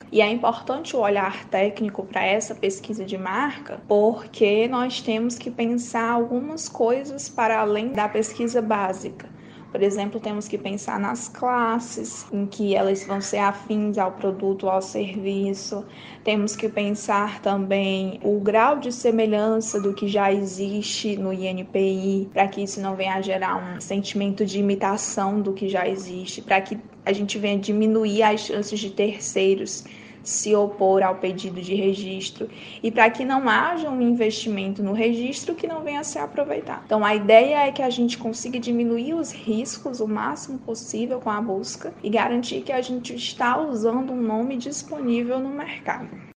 E é importante o olhar técnico para essa pesquisa de marca, porque nós temos que pensar algumas coisas para além da pesquisa básica. Por exemplo, temos que pensar nas classes em que elas vão ser afins ao produto ou ao serviço. Temos que pensar também o grau de semelhança do que já existe no INPI, para que isso não venha a gerar um sentimento de imitação do que já existe, para que a gente venha diminuir as chances de terceiros se opor ao pedido de registro e para que não haja um investimento no registro que não venha a ser aproveitado. Então, a ideia é que a gente consiga diminuir os riscos o máximo possível com a busca e garantir que a gente está usando um nome disponível no mercado.